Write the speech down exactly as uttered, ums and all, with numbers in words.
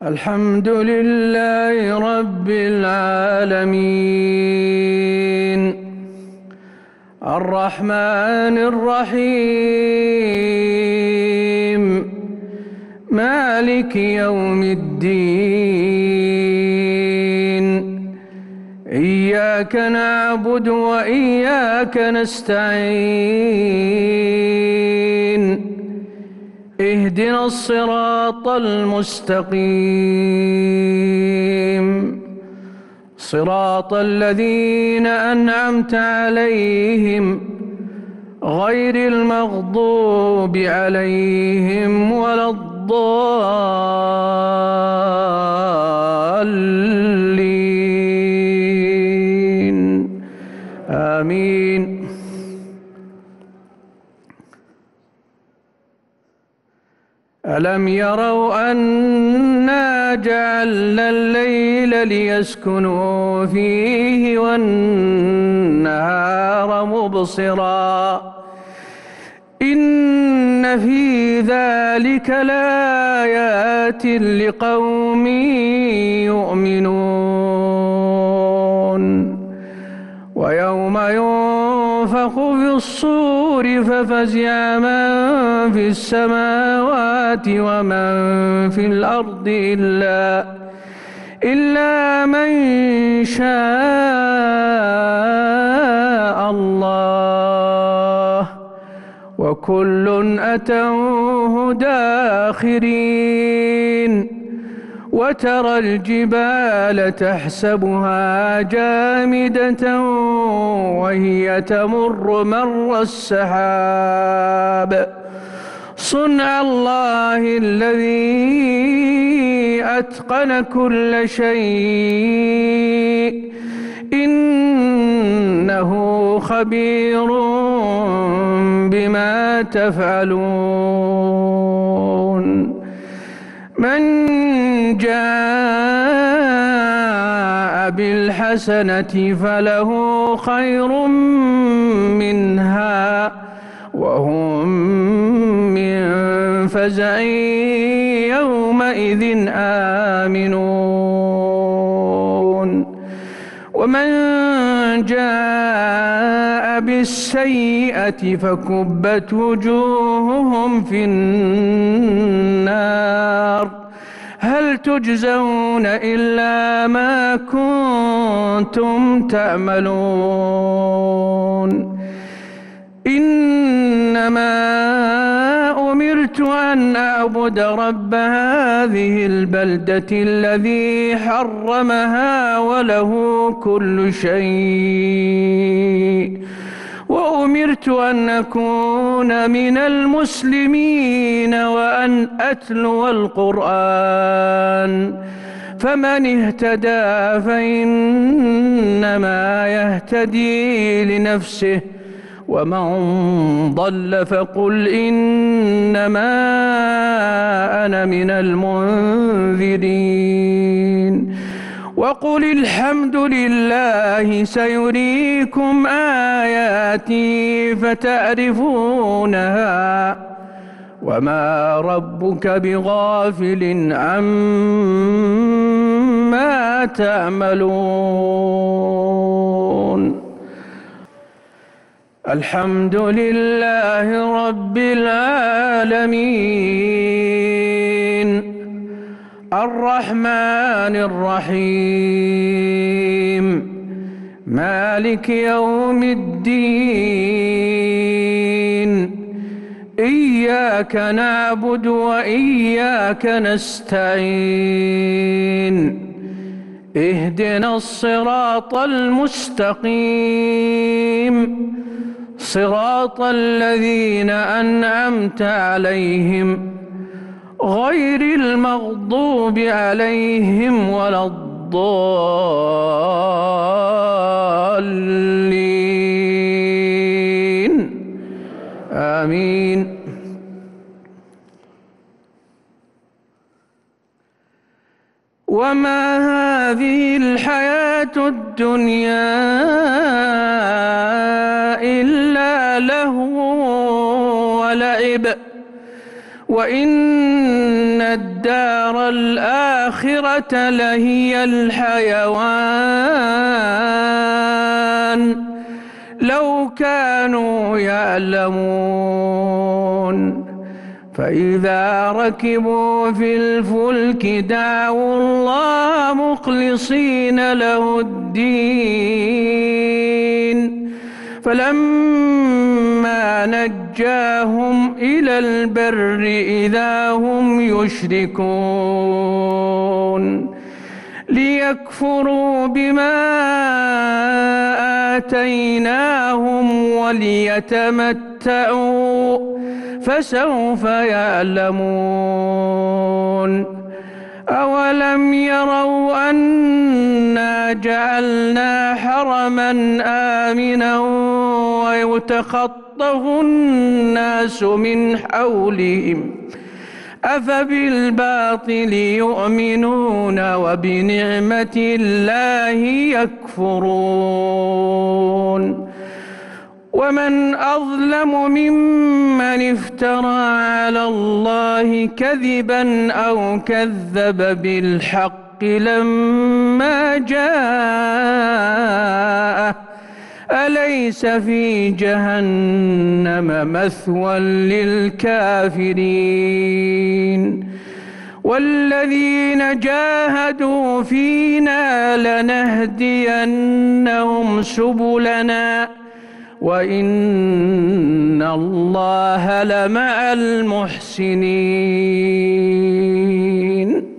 الحمد لله رب العالمين الرحمن الرحيم مالك يوم الدين إياك نعبد وإياك نستعين اهدنا الصراط المستقيم صراط الذين أنعمت عليهم غير المغضوب عليهم ولا الضالين آمين. ألم يروا أنا جعلنا الليل ليسكنوا فيه والنهار مبصرا إن في ذلك لآيات لقوم يؤمنون. ويوم ينفخ في الصور ففزع من في السماوات ومن في الأرض إلا إلا من شاء الله وكل أتوه داخرين. وترى الجبال تحسبها جامدة وهي تمر مر السحاب صنع الله الذي أتقن كل شيء إنه خبير بما تفعلون. من جاء بالحسنة فله خير منها وهم من فزع يومئذ آمنون. ومن جاء بالسيئة فكبت وجوههم في النار هل تجزون إلا ما كنتم تعملون. إنما أمرت أن أعبد رب هذه البلدة الذي حرمها وله كل شيء وأمرت أن أكون من المسلمين وأن أتلو القرآن فمن اهتدى فإنما يهتدي لنفسه ومن ضل فقل إنما أنا من المنذرين. وقل الحمد لله سيريكم آياتي فتعرفونها وما ربك بغافل عما تعملون. الحمد لله رب العالمين الرحمن الرحيم مالك يوم الدين إياك نعبد وإياك نستعين اهدنا الصراط المستقيم صراط الذين أنعمت عليهم غير المغضوب عليهم ولا الضالين آمين. وما هذه الحياة الدنيا إلا لهو ولعب وإن الدار والدار الآخرة لهي الحيوان لو كانوا يعلمون فإذا ركبوا في الفلك دعوا الله مخلصين له الدين فلما نجاهم إلى البر إذا هم يشركون ليكفروا بما آتيناهم وليتمتعوا فسوف يعلمون أولم يروا أنا جعلنا حرما آمنا ويتخطف الناس من حولهم أفبالباطل يؤمنون وبنعمة الله يكفرون ومن أظلم ممن افترى على الله كذبا أو كذب بالحق لما جاءه أليس في جهنم مثوى للكافرين والذين جاهدوا فينا لنهدينهم سبلنا وإن الله لمع المحسنين.